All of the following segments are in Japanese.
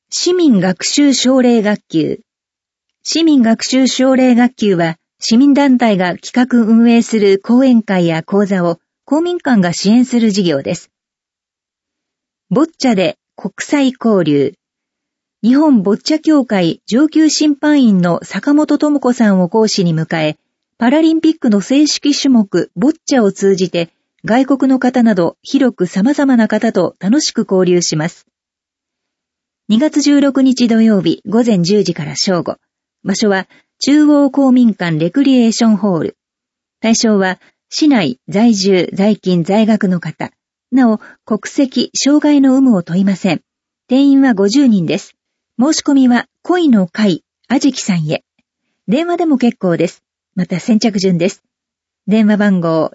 市民学習奨励学級。市民学習奨励学級は、市民団体が企画運営する講演会や講座を公民館が支援する事業です。ボッチャで国際交流。日本ボッチャ協会上級審判員の坂本智子さんを講師に迎え、パラリンピックの正式種目ボッチャを通じて、外国の方など広く様々な方と楽しく交流します。2月16日土曜日午前10時から正午。場所は中央公民館レクリエーションホール。対象は市内在住在勤在学の方。なお国籍障害の有無を問いません。定員は50人です。申し込みは恋の会あじきさんへ。電話でも結構です。また先着順です。電話番号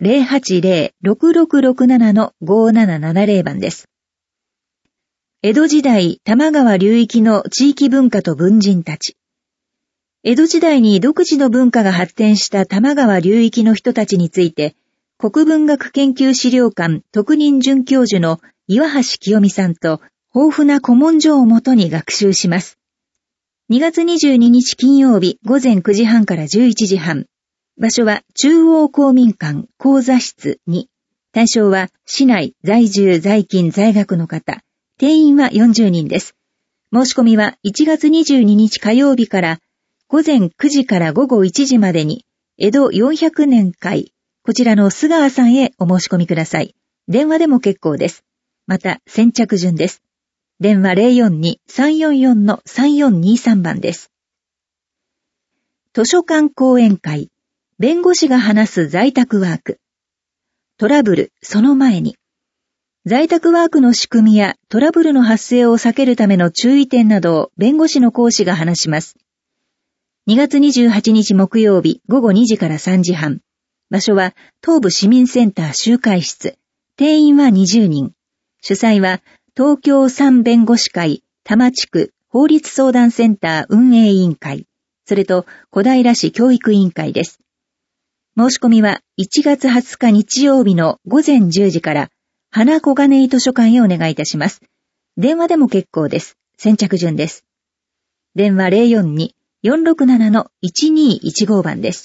080-6667-5770 番です。江戸時代多摩川流域の地域文化と文人たち。江戸時代に独自の文化が発展した多摩川流域の人たちについて、国文学研究資料館特任准教授の岩橋清美さんと豊富な古文書をもとに学習します。2月22日金曜日午前9時半から11時半。場所は中央公民館講座室2。対象は市内在住在勤在学の方。定員は40人です。申し込みは1月22日火曜日から午前9時から午後1時までに江戸400年会、こちらの須川さんへお申し込みください。電話でも結構です。また先着順です。電話 042-344-3423 番です。図書館講演会、弁護士が話す在宅ワーク。トラブル、その前に。在宅ワークの仕組みやトラブルの発生を避けるための注意点などを弁護士の講師が話します。2月28日木曜日午後2時から3時半。場所は東部市民センター集会室。定員は20人。主催は東京三弁護士会多摩地区法律相談センター運営委員会。それと小平市教育委員会です。申し込みは1月20日日曜日の午前10時から花小金井図書館へお願いいたします。電話でも結構です。先着順です。電話 042-467-1215 番です。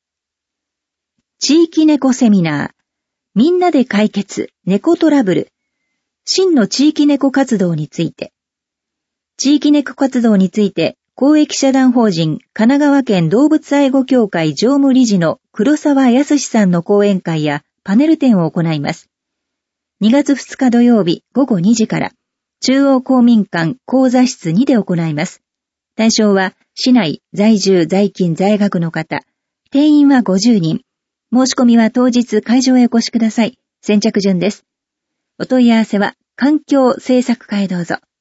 地域猫セミナー。みんなで解決猫トラブル。真の地域猫活動について。地域猫活動について、公益社団法人神奈川県動物愛護協会常務理事の黒沢康さんの講演会やパネル展を行います。2月2日土曜日午後2時から中央公民館講座室2で行います。対象は市内在住在勤在学の方。定員は50人。申し込みは当日会場へお越しください。先着順です。お問い合わせは環境政策課へどうぞ。